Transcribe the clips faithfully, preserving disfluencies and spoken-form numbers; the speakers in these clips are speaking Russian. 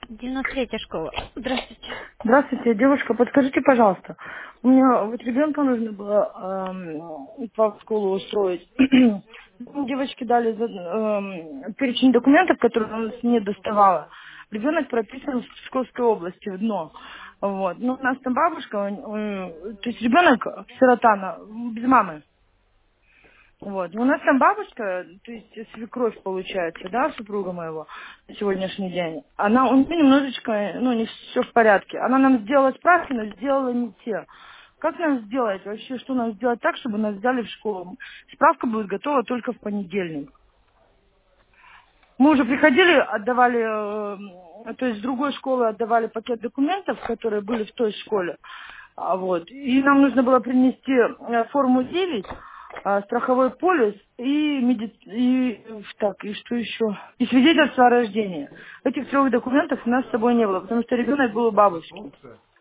девяносто третья школа. Здравствуйте. Здравствуйте, девушка, подскажите, пожалуйста, у меня вот ребенка нужно было эм, в школу устроить. Ну, девочки дали за- эм, перечень документов, которые она не доставала. Ребенок прописан в Псковской области, в дно. Вот. Ну, у нас там бабушка, э, то есть ребенок сирота, на- без мамы. Вот. У нас там бабушка, то есть свекровь получается, да, супруга моего на сегодняшний день. Она, у нее немножечко, ну, не все в порядке. Она нам сделала справки, но сделала не те. Как нам сделать вообще, что нам сделать так, чтобы нас взяли в школу? Справка будет готова только в понедельник. Мы уже приходили, отдавали, э, то есть с другой школы отдавали пакет документов, которые были в той школе. А, вот. И нам нужно было принести э, форму девять, э, страховой полис и, меди... и, э, так, и что еще? И свидетельство о рождении. Этих трех документов у нас с собой не было, потому что ребенок был у бабушки.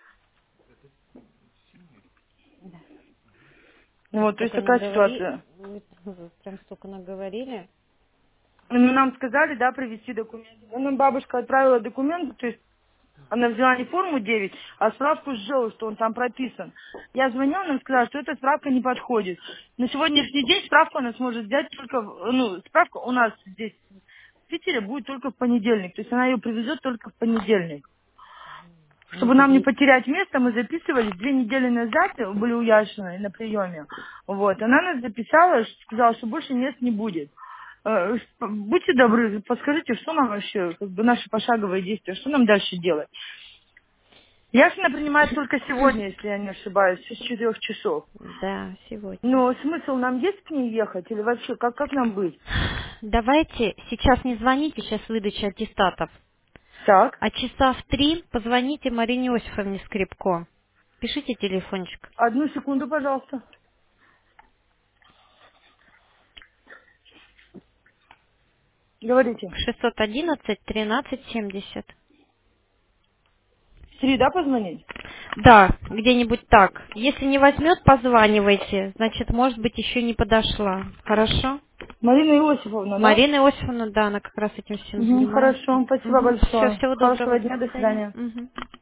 Вы Вот, то есть столько такая наговори... ситуация. Вы вы прям столько наговорили. Ну, нам сказали, да, привезти документы. Ну, нам бабушка отправила документы, то есть она взяла не форму девять, а справку с ЖЭУ, что он там прописан. Я звонила, нам сказала, что эта справка не подходит. На сегодняшний день справку она сможет взять только, в- ну, справка у нас здесь в Питере будет только в понедельник. То есть она ее привезет только в понедельник. Ну, Чтобы нам не и- потерять место, мы записывались две недели назад, были у Яшиной на приеме. Вот. Она нас записала, сказала, что больше мест не будет. Э, Будьте добры, подскажите, что нам вообще, как бы наши пошаговые действия, что нам дальше делать? Яшина принимает только сегодня, если я не ошибаюсь, с четырех часов. Да, сегодня. Но смысл нам есть к ней ехать или вообще, как, как нам быть? Давайте сейчас не звоните, сейчас выдача аттестатов. Так, А часа в три позвоните Марине Иосифовне Скрипко. Пишите телефончик. одну секунду, пожалуйста. Говорите. шестьсот одиннадцать тринадцать семьдесят. В три, да, позвонить? Да, где-нибудь так. Если не возьмет, позванивайте. Значит, может быть, еще не подошла. Хорошо? Марина Иосифовна, да? Марина Иосифовна, да, она как раз этим всем Угу, занимается. хорошо, спасибо Угу. Все, большое. всего доброго, Хорошего до дня, до свидания. свидания. Мгм.